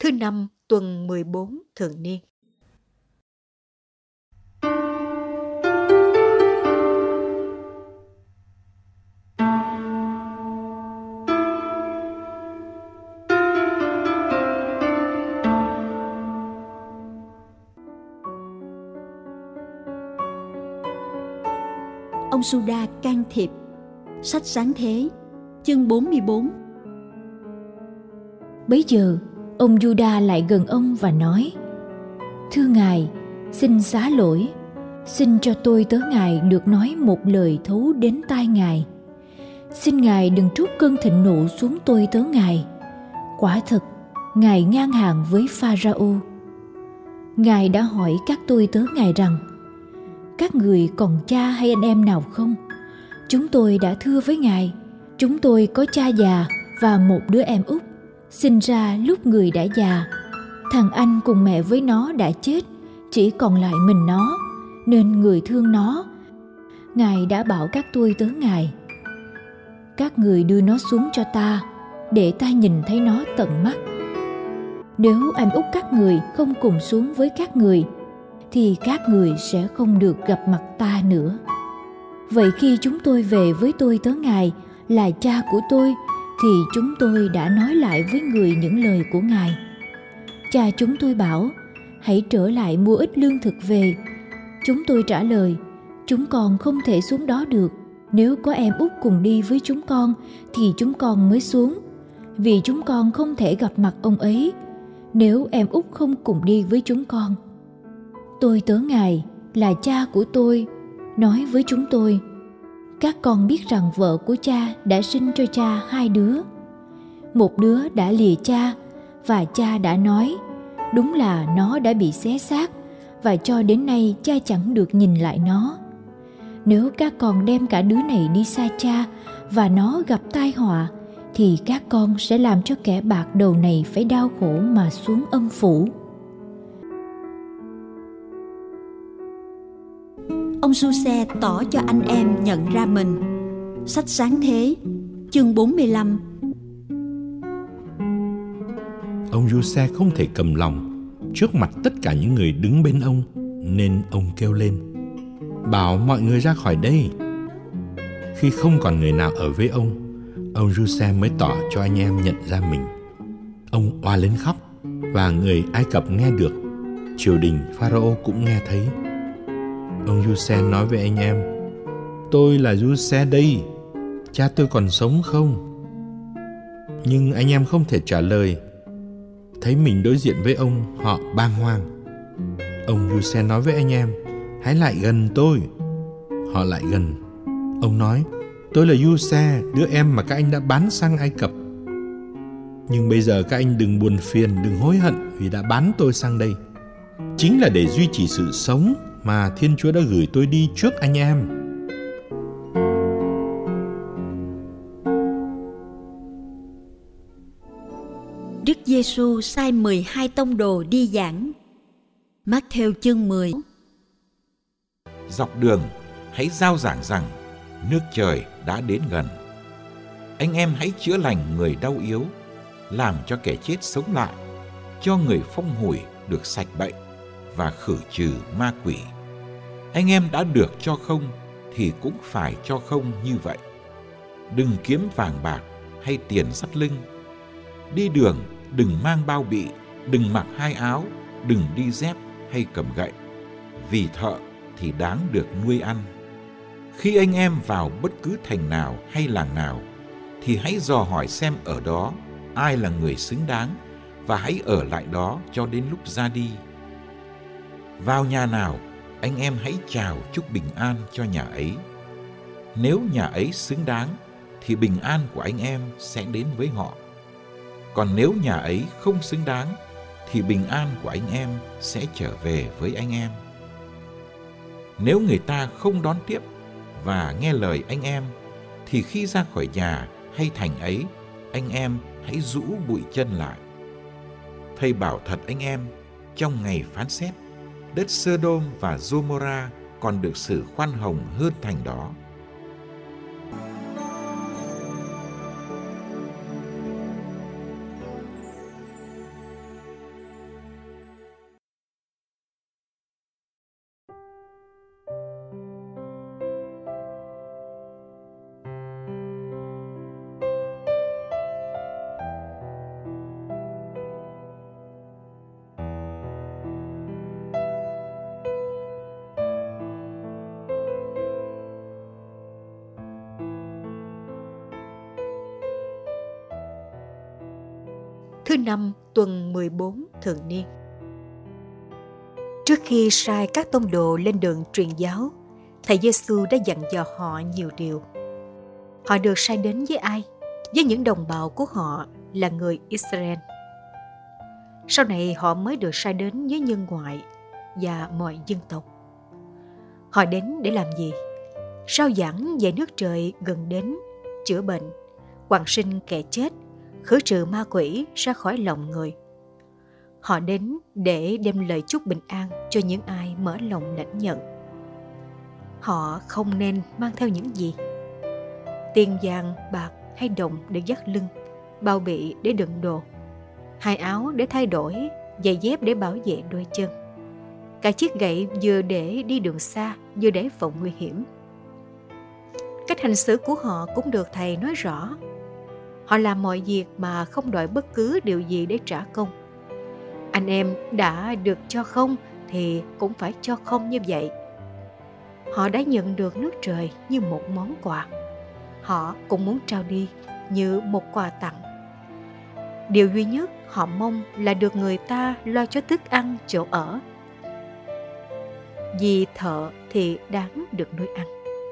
thứ 5 tuần 14 thường niên. Ông Juda can thiệp. Sách Sáng Thế, chương 44. Bấy giờ, ông Juda lại gần ông và nói: Thưa Ngài, xin xá lỗi, xin cho tôi tớ Ngài được nói một lời thấu đến tai Ngài. Xin Ngài đừng trút cơn thịnh nộ xuống tôi tớ Ngài. Quả thật, Ngài ngang hàng với Pharaoh. Ngài đã hỏi các tôi tớ Ngài rằng: Các người còn cha hay anh em nào không? Chúng tôi đã thưa với Ngài, chúng tôi có cha già và một đứa em út, sinh ra lúc người đã già. Thằng anh cùng mẹ với nó đã chết, chỉ còn lại mình nó, nên người thương nó. Ngài đã bảo các tôi tớ Ngài: Các người đưa nó xuống cho ta, để ta nhìn thấy nó tận mắt. Nếu em út các người không cùng xuống với các người, thì các người sẽ không được gặp mặt ta nữa. Vậy khi chúng tôi về với tôi tớ Ngài là cha của tôi, thì chúng tôi đã nói lại với người những lời của Ngài. Cha chúng tôi bảo: Hãy trở lại mua ít lương thực về. Chúng tôi trả lời: Chúng con không thể xuống đó được. Nếu có em út cùng đi với chúng con, thì chúng con mới xuống, vì chúng con không thể gặp mặt ông ấy nếu em út không cùng đi với chúng con. Tôi tớ Ngài là cha của tôi nói với chúng tôi: Các con biết rằng vợ của cha đã sinh cho cha 2 đứa. Một đứa đã lìa cha, và cha đã nói: Đúng là nó đã bị xé xác, và cho đến nay cha chẳng được nhìn lại nó. Nếu các con đem cả đứa này đi xa cha, và nó gặp tai họa, thì các con sẽ làm cho kẻ bạc đầu này phải đau khổ mà xuống âm phủ. Ông Giuse tỏ cho anh em nhận ra mình. Sách Sáng Thế, chương 45. Ông Giuse không thể cầm lòng trước mặt tất cả những người đứng bên ông, nên ông kêu lên: Bảo mọi người ra khỏi đây. Khi không còn người nào ở với ông Giuse mới tỏ cho anh em nhận ra mình. Ông oa lên khóc, và người Ai Cập nghe được, triều đình Pharaoh cũng nghe thấy. Ông Giuse nói với anh em: Tôi là Giuse đây, cha tôi còn sống không? Nhưng anh em không thể trả lời. Thấy mình đối diện với ông, họ bàng hoàng. Ông Giuse nói với anh em: Hãy lại gần tôi. Họ lại gần. Ông nói: Tôi là Giuse, đứa em mà các anh đã bán sang Ai Cập. Nhưng bây giờ các anh đừng buồn phiền, đừng hối hận vì đã bán tôi sang đây. Chính là để duy trì sự sống mà Thiên Chúa đã gửi tôi đi trước anh em. Đức Giêsu sai 12 tông đồ đi giảng. Mác-thêu chương 10. Dọc đường hãy rao giảng rằng nước trời đã đến gần. Anh em hãy chữa lành người đau yếu, làm cho kẻ chết sống lại, cho người phong hủi được sạch bệnh và khử trừ ma quỷ. Anh em đã được cho không thì cũng phải cho không như vậy. Đừng kiếm vàng bạc hay tiền dắt lưng. Đi đường đừng mang bao bị, đừng mặc 2 áo, đừng đi dép hay cầm gậy, vì thợ thì đáng được nuôi ăn. Khi anh em vào bất cứ thành nào hay làng nào, thì hãy dò hỏi xem ở đó ai là người xứng đáng, và hãy ở lại đó cho đến lúc ra đi. Vào nhà nào, anh em hãy chào chúc bình an cho nhà ấy. Nếu nhà ấy xứng đáng, thì bình an của anh em sẽ đến với họ. Còn nếu nhà ấy không xứng đáng, thì bình an của anh em sẽ trở về với anh em. Nếu người ta không đón tiếp và nghe lời anh em, thì khi ra khỏi nhà hay thành ấy, anh em hãy rũ bụi chân lại. Thầy bảo thật anh em, trong ngày phán xét, đất Sơ-đôm và Gô-mô-ra còn được xử khoan hồng hơn thành đó. thứ 5 tuần 14 thường niên. Trước khi sai các tông đồ lên đường truyền giáo, Thầy Giêsu đã dặn dò họ nhiều điều. Họ được sai đến với ai? Với những đồng bào của họ là người Israel. Sau này họ mới được sai đến với nhân ngoại và mọi dân tộc. Họ đến để làm gì? Rao giảng về nước trời gần đến, chữa bệnh, hoằng sinh kẻ chết, khử trừ ma quỷ ra khỏi lòng người. Họ đến để đem lời chúc bình an cho những ai mở lòng lãnh nhận. Họ không nên mang theo những gì? Tiền vàng, bạc hay đồng để dắt lưng, bao bị để đựng đồ, hai áo để thay đổi, giày dép để bảo vệ đôi chân. Cả chiếc gậy vừa để đi đường xa, vừa để phòng nguy hiểm. Cách hành xử của họ cũng được Thầy nói rõ. Họ làm mọi việc mà không đòi bất cứ điều gì để trả công. Anh em đã được cho không thì cũng phải cho không như vậy. Họ đã nhận được nước trời như một món quà. Họ cũng muốn trao đi như một quà tặng. Điều duy nhất họ mong là được người ta lo cho thức ăn, chỗ ở. Vì thợ thì đáng được nuôi ăn.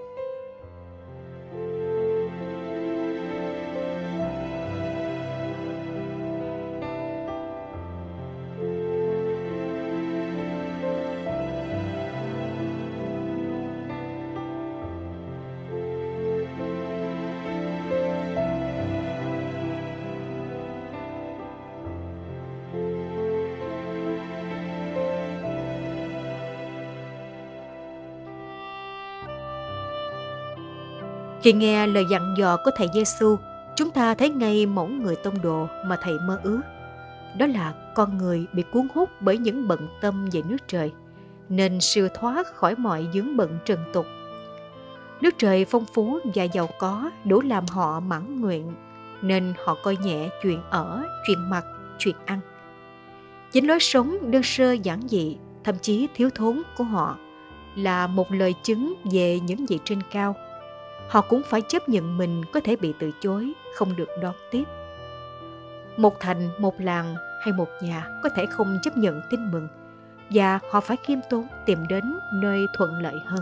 Khi nghe lời dặn dò của Thầy Giêsu, chúng ta thấy ngay mẫu người tông đồ mà Thầy mơ ước. Đó là con người bị cuốn hút bởi những bận tâm về nước trời, nên siêu thoát khỏi mọi vướng bận trần tục. Nước trời phong phú và giàu có đủ làm họ mãn nguyện, nên họ coi nhẹ chuyện ở, chuyện mặc, chuyện ăn. Chính lối sống đơn sơ giản dị, thậm chí thiếu thốn của họ là một lời chứng về những gì trên cao. Họ cũng phải chấp nhận mình có thể bị từ chối, không được đón tiếp. Một thành, một làng hay một nhà có thể không chấp nhận tin mừng, và họ phải khiêm tốn tìm đến nơi thuận lợi hơn.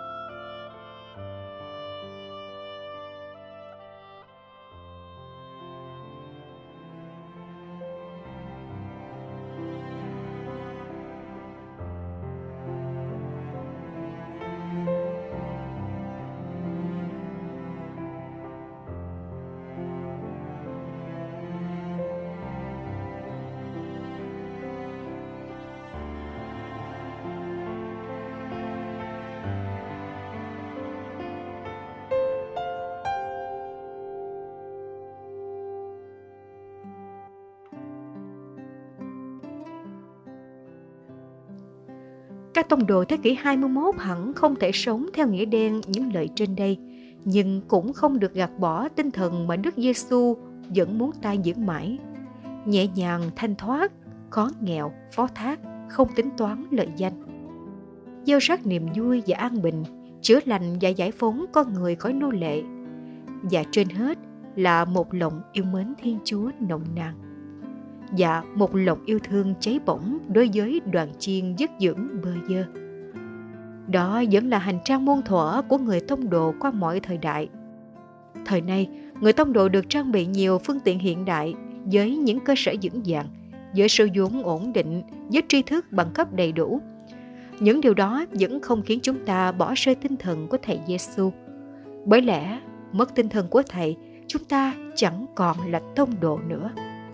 Các tông đồ thế kỷ 21 hẳn không thể sống theo nghĩa đen những lời trên đây, nhưng cũng không được gạt bỏ tinh thần mà Đức Giêsu vẫn muốn ta giữ mãi. Nhẹ nhàng, thanh thoát, khó nghèo, phó thác, không tính toán lợi danh. Gieo rắc niềm vui và an bình, chữa lành và giải phóng con người khỏi nô lệ. Và trên hết là một lòng yêu mến Thiên Chúa nồng nàn. Và một lòng yêu thương cháy bỏng đối với đoàn chiên dứt dưỡng bơ vơ. Đó vẫn là hành trang muôn thuở của người tông đồ qua mọi thời đại. Thời nay, người tông đồ được trang bị nhiều phương tiện hiện đại với những cơ sở vững vàng, với số vốn ổn định, với tri thức bằng cấp đầy đủ. Những điều đó vẫn không khiến chúng ta bỏ rơi tinh thần của Thầy Giêsu. Bởi lẽ, mất tinh thần của Thầy, chúng ta chẳng còn là tông đồ nữa.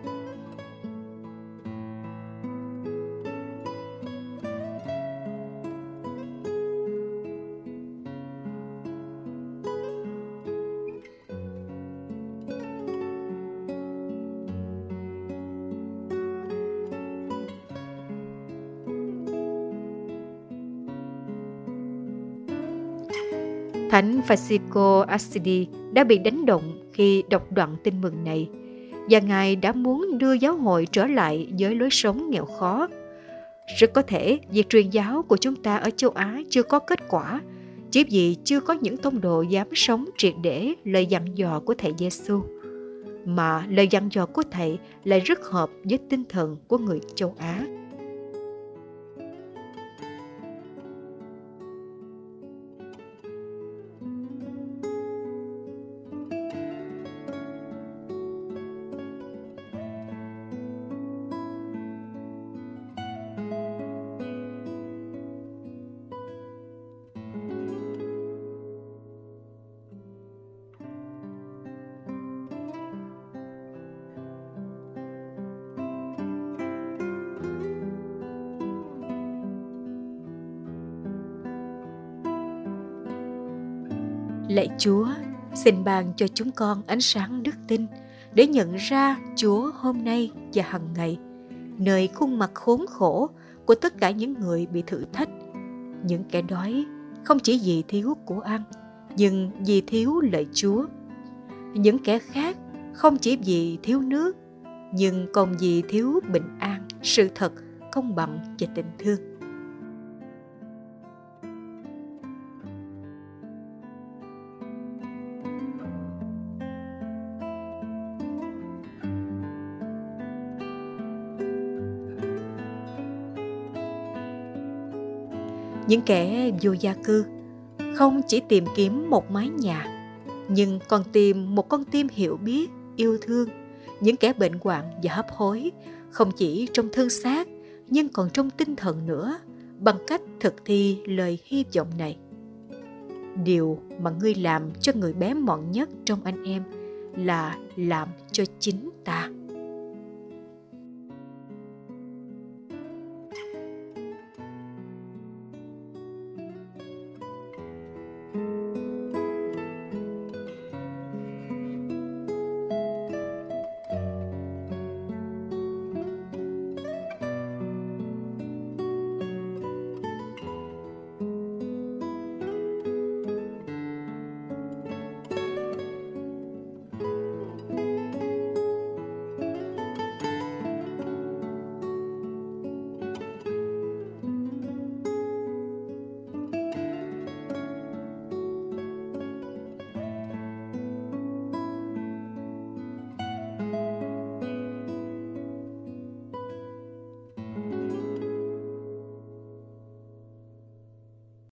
Thánh Francisco Assisi đã bị đánh động khi đọc đoạn tin mừng này, và Ngài đã muốn đưa giáo hội trở lại với lối sống nghèo khó. Rất có thể việc truyền giáo của chúng ta ở châu Á chưa có kết quả, chỉ vì chưa có những tông đồ dám sống triệt để lời dặn dò của Thầy Giêsu. mà lời dặn dò của Thầy lại rất hợp với tinh thần của người châu Á. Lạy Chúa, xin ban cho chúng con ánh sáng đức tin để nhận ra Chúa hôm nay và hằng ngày, nơi khuôn mặt khốn khổ của tất cả những người bị thử thách, những kẻ đói không chỉ vì thiếu của ăn, nhưng vì thiếu lời Chúa. Những kẻ khác không chỉ vì thiếu nước, nhưng còn vì thiếu bình an, sự thật, công bằng và tình thương. Những kẻ vô gia cư không chỉ tìm kiếm một mái nhà, nhưng còn tìm một con tim hiểu biết, yêu thương. Những kẻ bệnh hoạn và hấp hối không chỉ trong thân xác, nhưng còn trong tinh thần nữa, bằng cách thực thi lời hy vọng này. Điều mà ngươi làm cho người bé mọn nhất trong anh em là làm cho chính ta.